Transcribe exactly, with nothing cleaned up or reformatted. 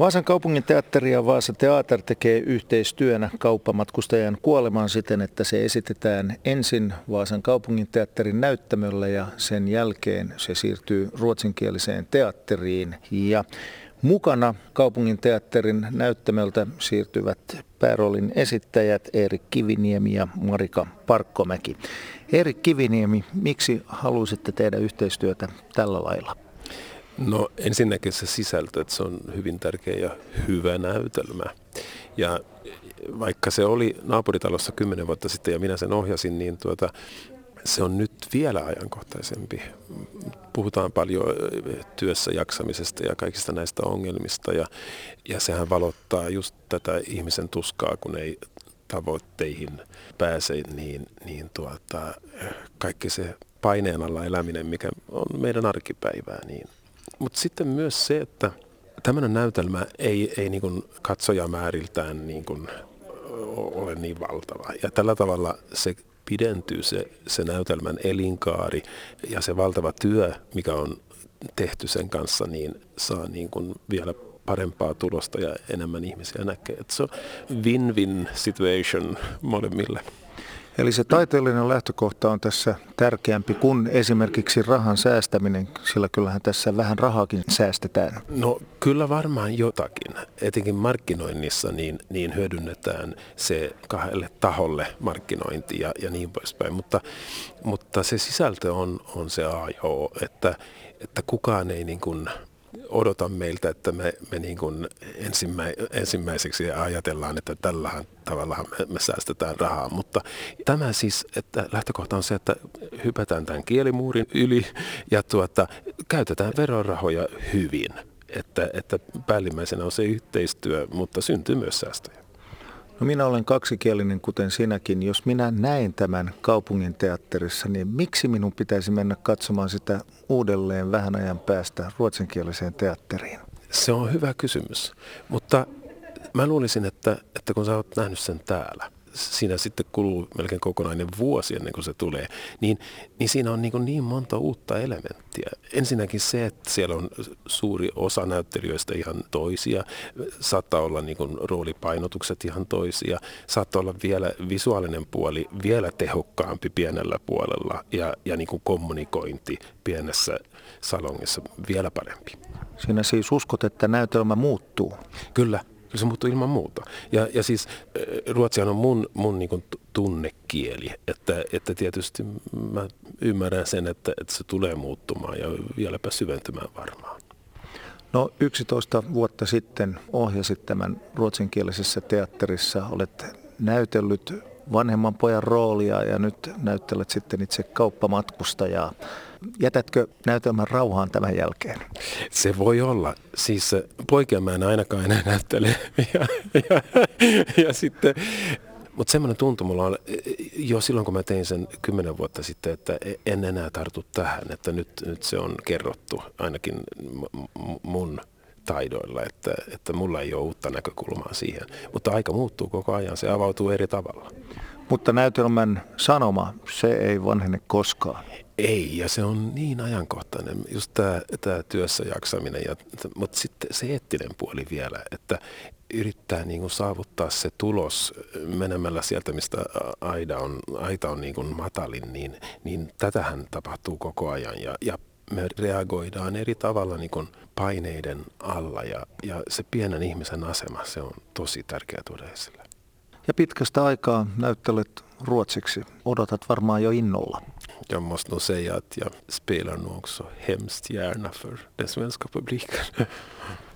Vaasan kaupungin teatteri ja Vaasa Teater tekee yhteistyönä kauppamatkustajan kuolemaan siten, että se esitetään ensin Vaasan kaupungin teatterin näyttämöllä ja sen jälkeen se siirtyy ruotsinkieliseen teatteriin. Ja mukana kaupungin teatterin näyttämöltä siirtyvät pääroolin esittäjät Eerik Kiviniemi ja Marika Parkkomäki. Eerik Kiviniemi, miksi halusitte tehdä yhteistyötä tällä lailla? No ensinnäkin se sisältö, että se on hyvin tärkeä ja hyvä näytelmä. Ja vaikka se oli naapuritalossa kymmenen vuotta sitten ja minä sen ohjasin, niin tuota, se on nyt vielä ajankohtaisempi. Puhutaan paljon työssä jaksamisesta ja kaikista näistä ongelmista ja, ja sehän valottaa just tätä ihmisen tuskaa, kun ei tavoitteihin pääse, niin, niin tuota, kaikki se paineen alla eläminen, mikä on meidän arkipäivää, niin mutta sitten myös se, että tämmöinen näytelmä ei, ei niin kuin katsojamääriltään niin kuin ole niin valtava. Ja tällä tavalla se pidentyy se, se näytelmän elinkaari ja se valtava työ, mikä on tehty sen kanssa, niin saa niin kuin vielä parempaa tulosta ja enemmän ihmisiä näkee. Että se on win-win situation molemmille. Eli se taiteellinen lähtökohta on tässä tärkeämpi kuin esimerkiksi rahan säästäminen, sillä kyllähän tässä vähän rahaakin säästetään. No kyllä varmaan jotakin. Etenkin markkinoinnissa niin, niin hyödynnetään se kahdelle taholle markkinointi ja, ja niin poispäin. Mutta, mutta se sisältö on, on se A ja O, että, että kukaan ei niin kuin odota meiltä, että me, me niin kuin ensimmä, ensimmäiseksi ajatellaan, että tällähän tavallaan me, me säästetään rahaa. Mutta tämä siis, että lähtökohta on se, että hypätään tämän kielimuurin yli ja tuota, käytetään verorahoja hyvin. Että, että päällimmäisenä on se yhteistyö, mutta syntyy myös säästöjä. No minä olen kaksikielinen, kuten sinäkin. Jos minä näen tämän kaupungin teatterissa, niin miksi minun pitäisi mennä katsomaan sitä uudelleen vähän ajan päästä ruotsinkieliseen teatteriin? Se on hyvä kysymys, mutta mä luulisin, että, että kun sä oot nähnyt sen täällä, siinä sitten kuluu melkein kokonainen vuosi ennen kuin se tulee, niin, niin siinä on niin, niin monta uutta elementtiä. Ensinnäkin se, että siellä on suuri osa näyttelijöistä ihan toisia, saattaa olla niin kuin roolipainotukset ihan toisia, saattaa olla vielä visuaalinen puoli vielä tehokkaampi pienellä puolella ja, ja niin kuin kommunikointi pienessä salongissa vielä parempi. Siinä siis uskot, että näytelmä muuttuu? Kyllä. Kyllä se muuttuu ilman muuta. Ja, ja siis ruotsihan on mun, mun niin kuin tunnekieli, että, että tietysti mä ymmärrän sen, että, että se tulee muuttumaan ja vieläpä syventymään varmaan. No yksitoista vuotta sitten ohjasit tämän ruotsinkielisessä teatterissa, olet näytellyt vanhemman pojan roolia ja nyt näyttelet sitten itse kauppamatkustajaa. Jätätkö näytelmän rauhaan tämän jälkeen? Se voi olla. Siis poikia mä en ainakaan enää näyttele. Ja, ja, ja sitten, mutta semmoinen tuntu mulla on jo silloin, kun mä tein sen kymmenen vuotta sitten, että en enää tartu tähän, että nyt, nyt se on kerrottu ainakin mun taidoilla, että, että mulla ei ole uutta näkökulmaa siihen. Mutta aika muuttuu koko ajan, se avautuu eri tavalla. Mutta näytelmän sanoma, se ei vanhene koskaan. Ei, ja se on niin ajankohtainen, just tämä, tämä työssä jaksaminen, ja, mutta sitten se eettinen puoli vielä, että yrittää niin kuin saavuttaa se tulos menemällä sieltä, mistä aida on, aita on niin kuin matalin, niin, niin tätähän tapahtuu koko ajan, ja, ja me reagoidaan eri tavalla niin kuin paineiden alla, ja, ja se pienen ihmisen asema, se on tosi tärkeä tuoda esille. Ja pitkästä aikaa näyttelet ruotsiksi. Odotat varmaan jo innolla. Jag måste nog säga att jag spelar nog också hemskt gärna för den svenska publiken.